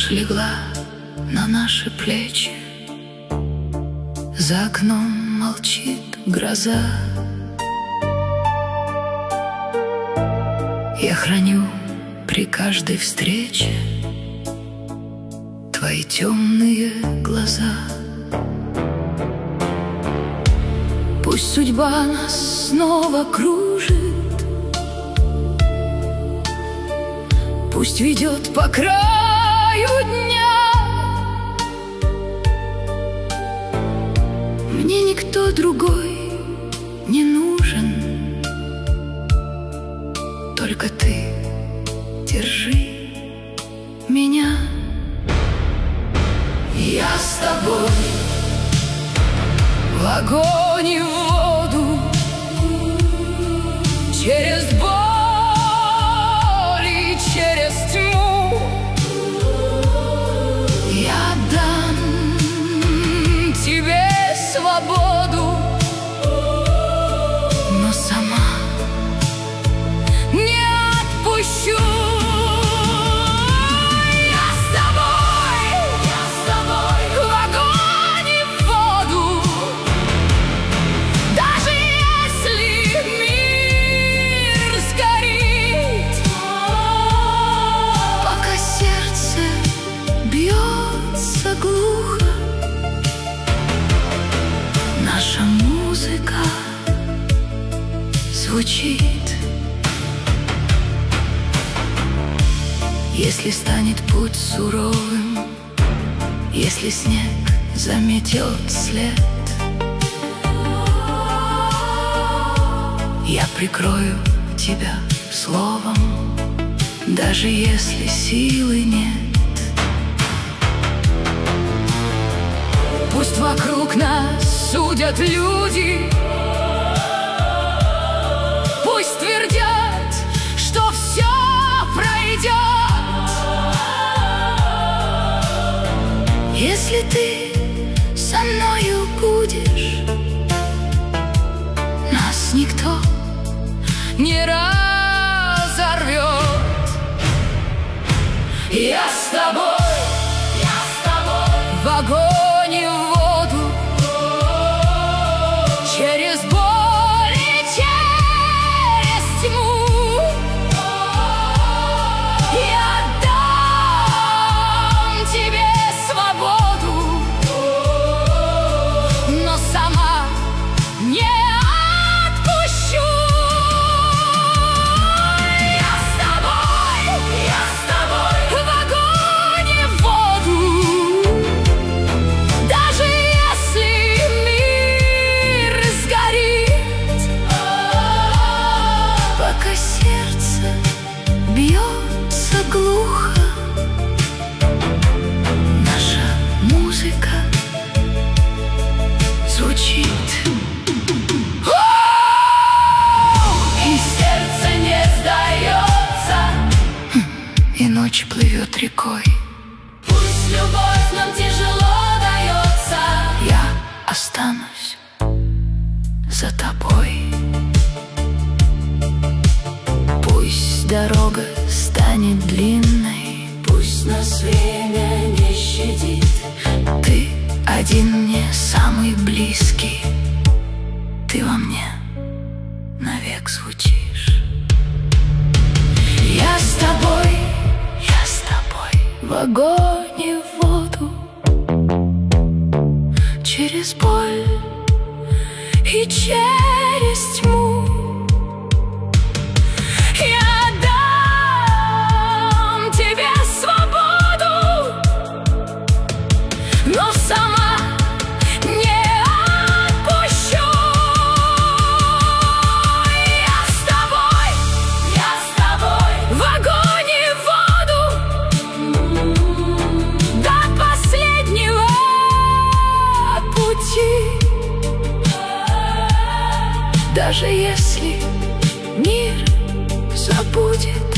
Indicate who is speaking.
Speaker 1: Ночь легла на наши плечи, за окном молчит гроза. Я храню при каждой встрече твои темные глаза. Пусть судьба нас снова кружит, пусть ведет по краю дня. Мне никто другой не нужен, только ты держи меня. Я с тобой в огонь и в воду, через боль и через тьму. Я дам тебе свободу, но сама не отпущу. Глухо наша музыка звучит. Если станет путь суровым, если снег заметет след, я прикрою тебя словом, даже если силы нет. Пусть вокруг нас судят люди, пусть твердят, что все пройдет. Если ты со мною будешь, нас никто не разорвет. Я с тобой в огонь и в воду, через боль и через тьму. Я дам тебе свободу, но сама не отпущу. Я с тобой в огонь и в воду, даже если мир сгорит, пока сердце бьется глухо, наша музыка звучит. И сердце не сдается, и ночь плывет рекой. Пусть любовь нам тяжело дается, я останусь за тобой. Пусть дорога станет длинной, пусть нас время не щадит, ты один мне самый близкий, ты во мне навек звучишь. Я с тобой в огонь и в воду, через боль и через тьму. Я дам тебе свободу, но сама не отпущу. Я с тобой в огонь и в воду, до последнего пути. Даже если мир забудет